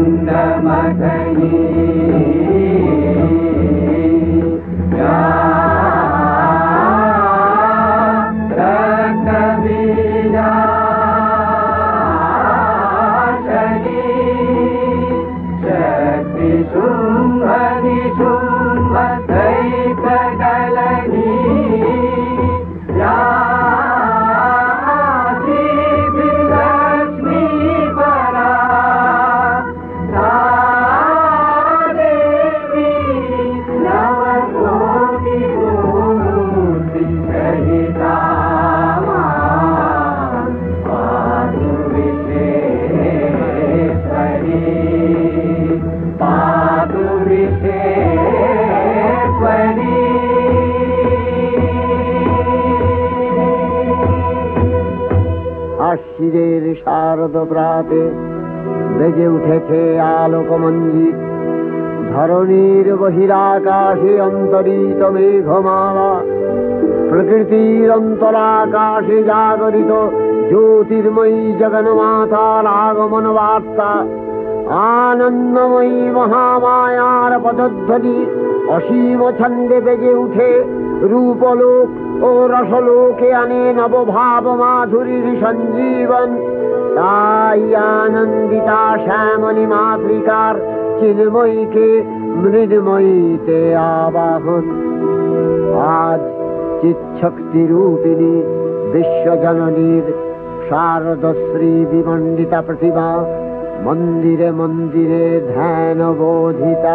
আশ্বিরের শারদ প্রাতে বেজে উঠেছে আলোকমঞ্জিত, ধরণীর বহিরাকাশে অন্তরিত মেঘমালা, প্রকৃতির অন্তরাকাশে জাগরিত জ্যোতির্ময়ী জগন্মাতার আগমন বার্তা, আনন্দময়ী মহামায়ার পদধ্বনি অসীম ছন্দে বেজে উঠে রূপলোক ও রসলোকে আনে নবভাব মাধুরীর সঞ্জীবন। তাই আনন্দিতা শ্যামলী মাতৃকার চিন্ময়ীকে মৃন্ময়ীতে আবাহন। আজ চিৎশক্তি রূপিণী বিশ্বজননীর শারদশ্রী বিমণ্ডিতা প্রতিমা মন্দিরে মন্দিরে ধ্যান বোধিতা।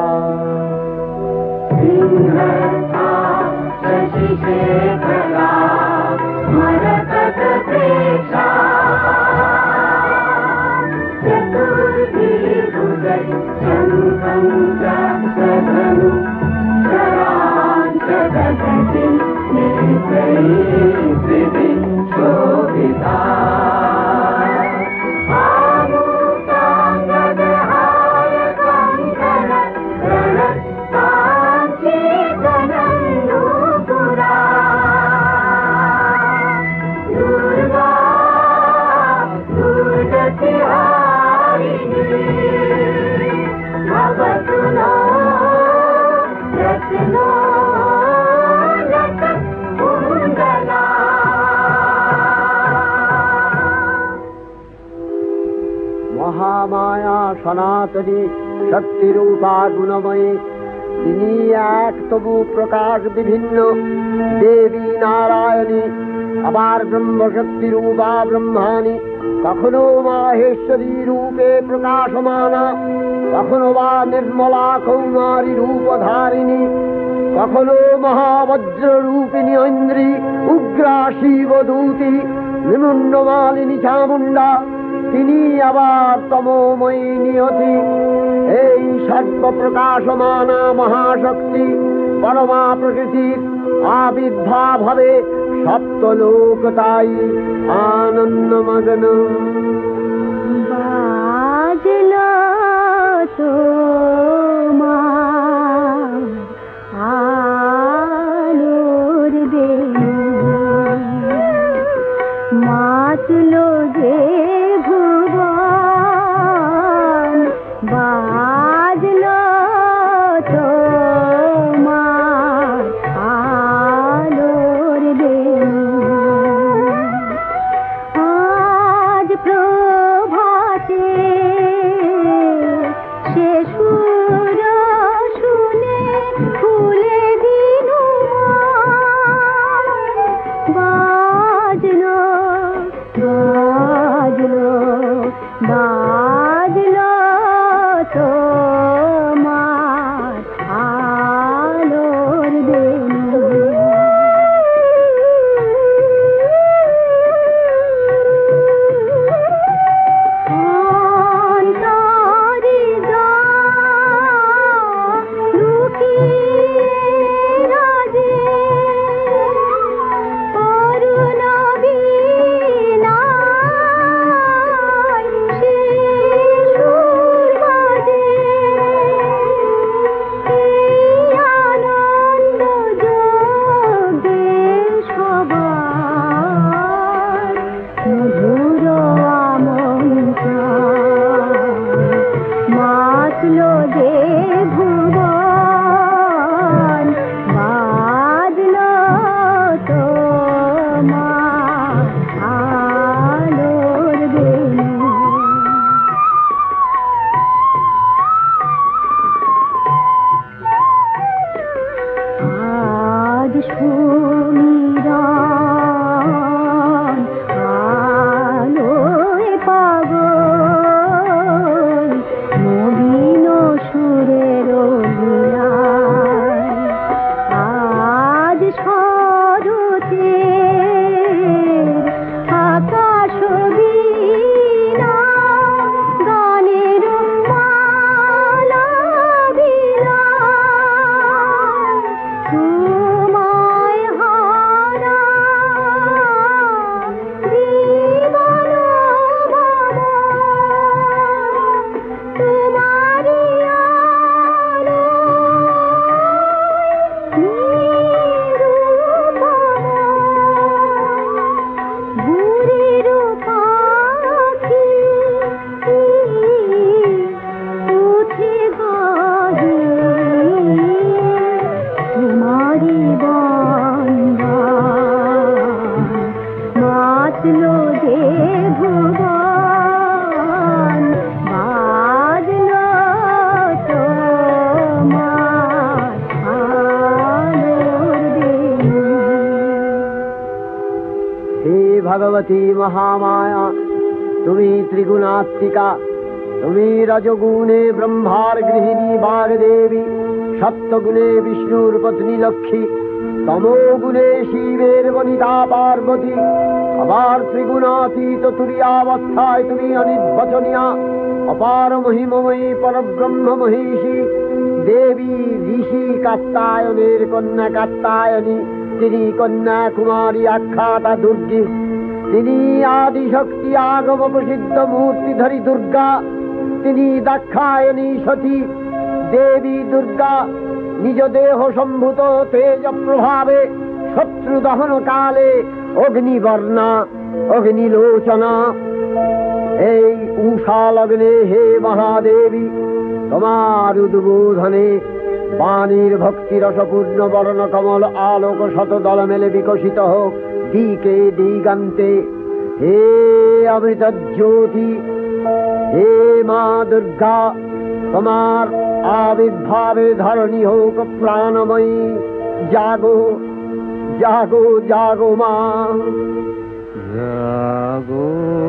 মহামায়া সনাতনী শক্তিরূপা গুণময়ী, তিনি এক তবু প্রকাশ বিভিন্ন দেবী নারায়ণী, আবার ব্রহ্মশক্তি রূপা ব্রহ্মাণী, কখনো মাহেশ্বরী রূপে প্রকাশমানা, কখনো বা নির্মলা কৌমারী রূপধারিণী, কখনো মহাবজ্র রূপিণী ঐন্দ্রী, উগ্রা শিবদূতি, নিমুন্ডমালিনী চামুণ্ডা, তিনি আবার তমোময়ী নিয়তি। এই সর্বপ্রকাশমানা মহাশক্তি পরমা প্রকৃতির আবির্ভাব হবে সপ্তলোক, তাই আনন্দমগ্ন। বাজলো তোমার আলোর বেণু, মাতলো যে ভুবন, বাজলো তোমার আলোর বেণু। আজ প্রভাতে সে সুর শুনে ফুলে দিনু বাজলো বাজলো বাজলো তো বাঁচলো যে ভুবন বাজলো তোমার আলোর বেণু আজ সুমিরন আলোয় পাগল নবীন সুরের লীলায় আজ শরতের আকাশ বীণা গানের মালা বিলায় তোমায় হারা জীবন ভব তোমারি ভুরির পাখি উঠে গাহে তোমারি বন্দান বাঁচলো যে ভুবন বাজলো তোমার আলোর বেণু হে ভগবতী মহামায়া, তুমি ত্রিগুণাত্মিকা, তুমি রজগুণে ব্রহ্মার গৃহিণী বাগদেবী, সত্যগুণে বিষ্ণুর পত্নী লক্ষ্মী, তমোগুণে শিবের বনিতা পার্বতী, আবার ত্রিগুণাতীত তুরীয়াবস্থায় তুমি অনির্বচনীয়া, অপার মহিমময়ী পরব্রহ্ম মহিষী দেবী, ঋষি কাত্তায়নের কন্যা কাত্তায়নী, তিনি কন্যা কুমারী আখ্যাতা দুর্গী, তিনি আদিশক্তি আগম প্রসিদ্ধ মূর্তিধরী দুর্গা, তিনি দাক্ষায়ণী সতী দেবী দুর্গা, নিজ দেহ সম্ভূত তেজ প্রভাবে শত্রু দহন কালে অগ্নিবর্ণা অগ্নিলোচনা। এই উষা লগ্নে হে মহাদেবী, তোমার উদ্বোধনে বাণীর ভক্তি রসপূর্ণ বর্ণ কমল আলোক শত দল মেলে বিকশিত হোক দিকে দিগান্তে। হে অমৃত জ্যোতি, হে মা দুর্গা, তোমার আবির্ভাবে ধরণী হোক প্রাণময়ী। জাগো জাগো জাগো মা, জাগো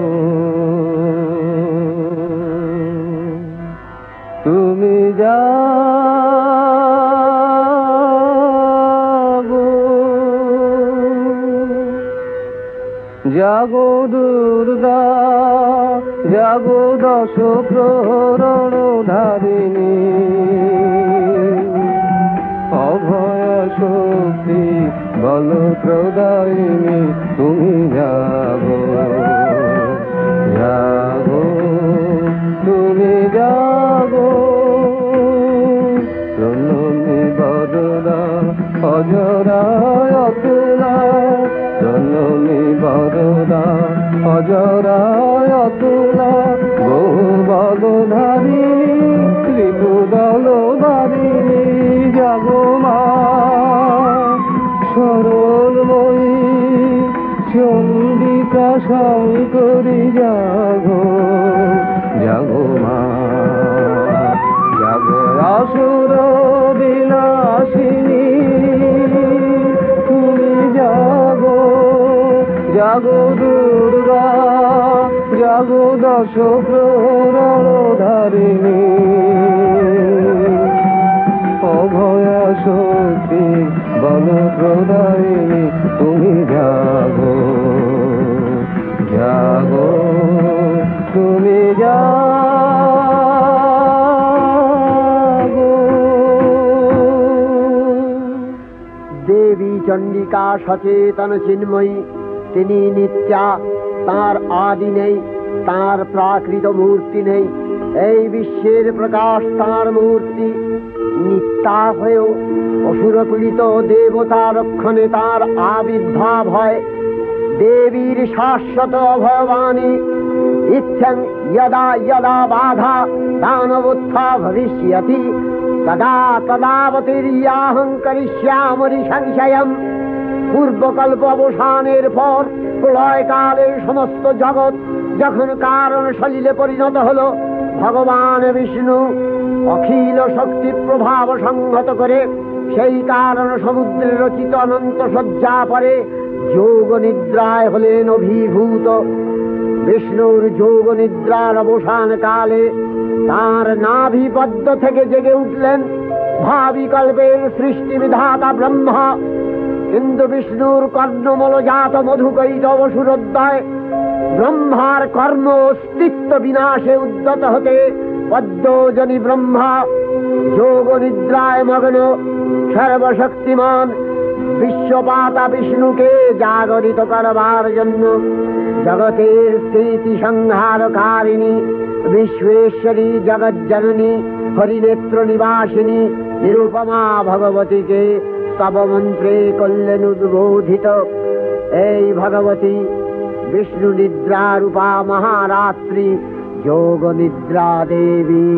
তুমি জাগো, জাগো দুর্গা, জাগো দশ প্রহরণ ধারিণী, অভয় শক্তি বল প্রদায়িনী, তুমি জাগো জাগো তুমি জাগো। জননী বদনা অজরা অতুলা, জননী বদনা অজরা অতুলা, বহু বদধারিণী ত্রিপুদল বারিণী, জাগো মা সরলময়ী চন্ডিকা শঙ্করী, জাগো জাগো মা, জাগো আসুর বিনাশিনী, তুমি জাগো জাগো দুর্গা, জাগো দশ প্রহরণ ধারিণী, অভয় শক্তি বল প্রদায়িনী, তুমি জাগো জাগো তুমি জাগো। দেবী চণ্ডিকা সচেতন চিন্ময়ী, তিনি নিত্যা, তার আদি নেই, তার প্রাকৃত মূর্তি নেই। এই বিশ্বের প্রকাশ তার মূর্তি, নিত্যা হয়েও অসুরতুলিত দেবতা রক্ষণে তার আবির্ভাব হয়। দেবীর শাশ্বত অভয়বাণী इत्थं यदा यदा बाधा दानवोत्था भविष्यति तदा तदावतीर्याहं करिष्यामि संशयम्। পূর্বকল্প অবসানের পর প্রলয়কালে সমস্ত জগৎ যখন কারণ সলিলে পরিণত হল, ভগবান বিষ্ণু অখিল শক্তি প্রভাব সংহত করে সেই কারণ সমুদ্রে রচিত অনন্ত শয্যা পরে যোগ নিদ্রায় হলেন অভিভূত। বিষ্ণুর যোগ নিদ্রার অবসান কালে তাঁর নাভিপদ্ম থেকে জেগে উঠলেন ভাবি কল্পের সৃষ্টি বিধাতা ব্রহ্মা। কিন্তু বিষ্ণুর কর্ণমলজাত মধুকৈটব সুরোদয় ব্রহ্মার কর্ম অস্তিত্ব বিনাশে উদ্যত হতে পদ্মজনী ব্রহ্মা যোগ নিদ্রায় মগ্ন সর্বশক্তিমান বিশ্বপাতা বিষ্ণুকে জাগরিত করবার জন্য জগতের স্থিতি সংহারকারিণী বিশ্বেশ্বরী জগজ্জননী হরিনেত্র নিবাসিনী নিরুপমা ভগবতীকে স্তবমন্ত্রে করলেন উদ্বোধিত। এই ভগবতী বিষ্ণু নিদ্রা রূপা মহারাত্রি যোগ নিদ্রা দেবী।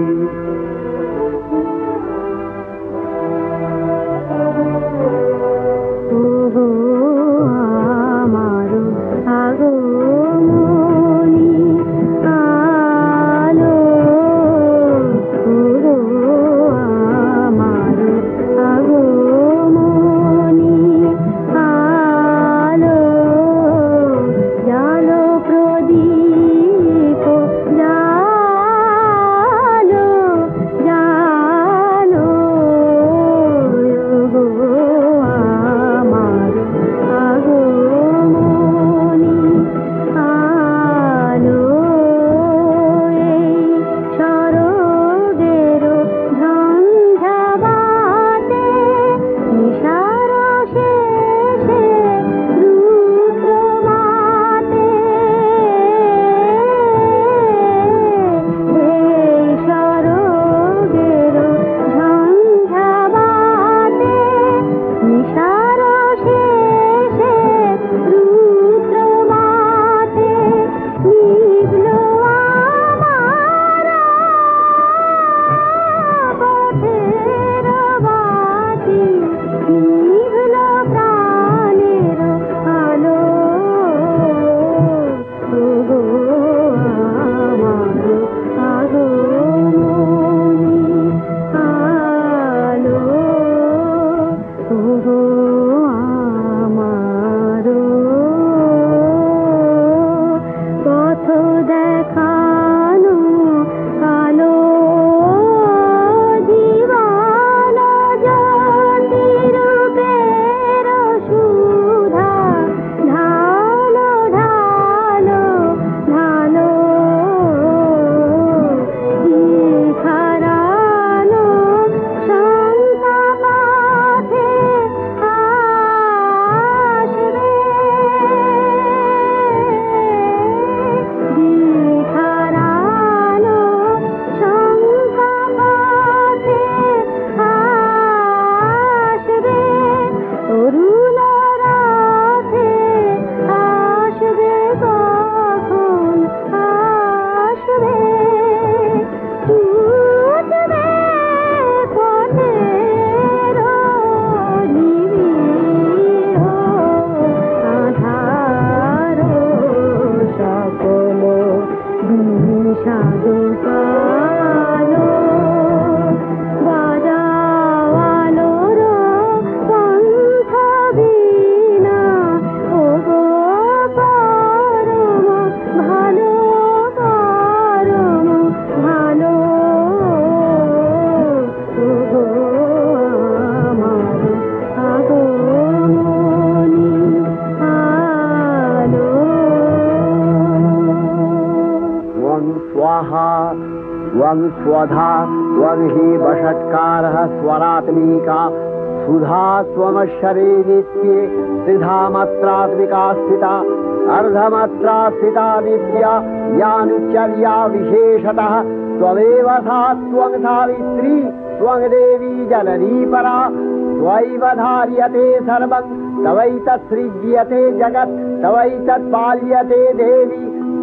त्वं स्वधा त्वं हि वषट्कारः स्वरात्मिका सुधा स्वमक्षरे नित्ये त्रिधा मात्रात्मिका स्थिता अर्धमात्रा स्थिता नित्या यानुचर्या विशेषतः त्वमेव सा त्वं सावित्री त्वं देवी जननी परा त्वैव धार्यते सर्वं तवैतत्सृज्यते जगत् तवैतत्पाल्यते देवी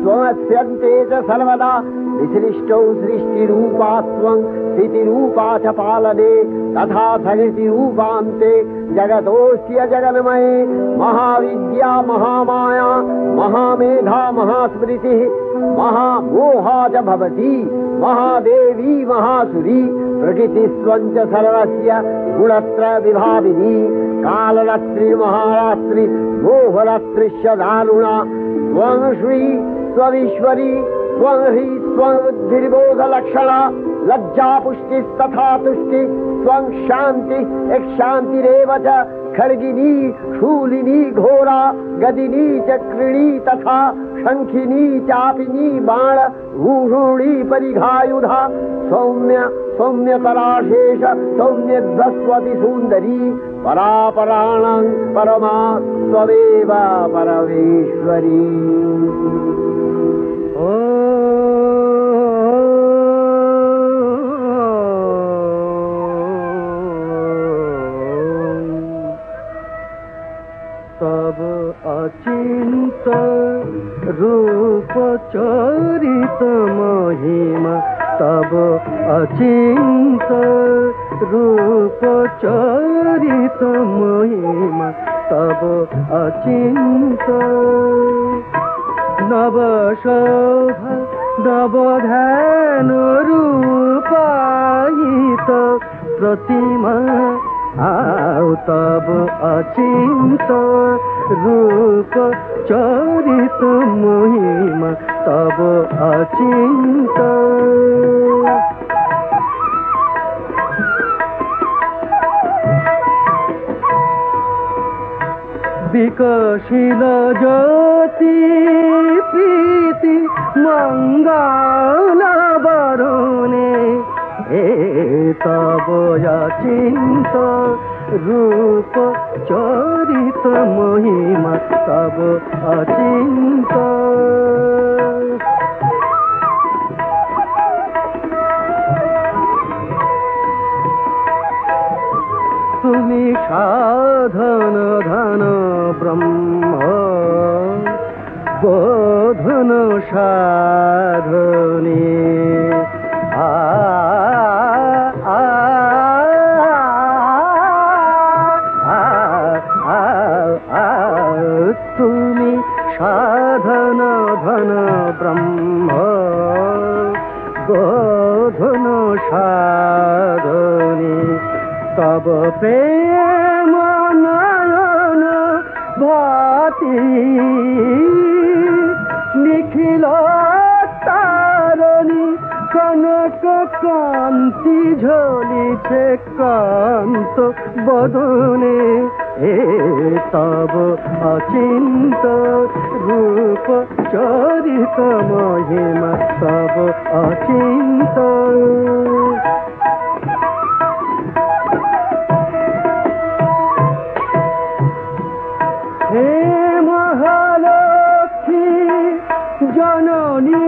स्वमस्यन्ते च सर्वदा विसृष्टौ सृष्टिरूपा त्वं स्थितिरूपा च पालने तथा प्रकृतिरूपान्ते जगतोऽस्य जगन्मये महाविद्या महामाया महामेधा महास्मृतिः महामोहा च भवति महादेवी महासुरी प्रकृतिस्त्वं च सर्वस्य गुणत्रय विभाविनी कालरात्रि महारात्रि मोहरात्रिश्च दारुणा त्वं श्री त्वमीश्वरी त्वं ह्री त्वं बुद्धिर्बोधलक्षणा लज्जा पुष्टिस्तथा तुष्टि त्वं शान्ति शान्तिरेव च खड्गिनी शूलिनी घोरा गदिनी चक्रिणी तथा शंखिनी चापिनी बाण भूषुणी परिघायुधा सौम्य सौम्यतराशेष सौम्यध्वस्वति सुन्दरी परापराणां परमा त्वमेव परमेश्वरी। तब अचिंत रूप चरित महिमा तब अचिंत रूप चरित महिमा तब अचिंत नव शोभा नव ध्यान रूपायित प्रतिमा आओ तब अचिंत रूप चरित महिमा तब अचिंत विकसिल ज्योति प्रीति मंगल बरुणे तब अचिंत रूप चरित महिमा तब अचिंत तुमी साधन धन ब्रह्म बोधन साधने तुमी साधन धन ब्रह्म बोधन साधने तब प्रेम नयन भाति निखिल तारणी कनक कांति झलिছে कांत बदने तब अचिंत रूप चरित महिमा तब अचिंत हे महालक्ष्मी जननी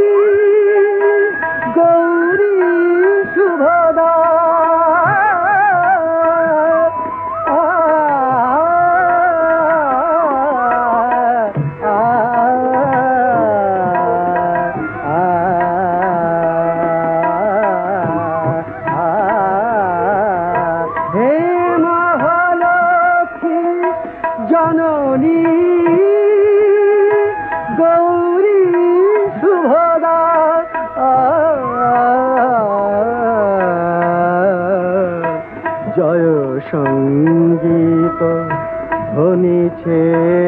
गौरी शुभदा जननी गौरी शुभदा जय संगीत ध्वनिছে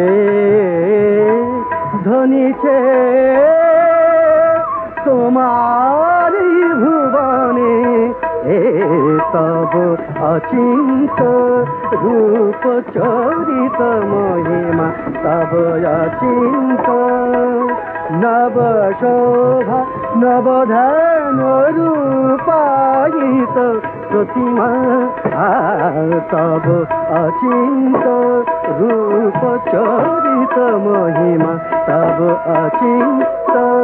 ध्वनिছে तुम्हारी भुवने तब अचिंत रूप चरित महिमा तब अचिंत नव शोभा नव ध्यान रूपायित प्रतिमा तब अचिंत रूप चरित महिमा तब अचिंत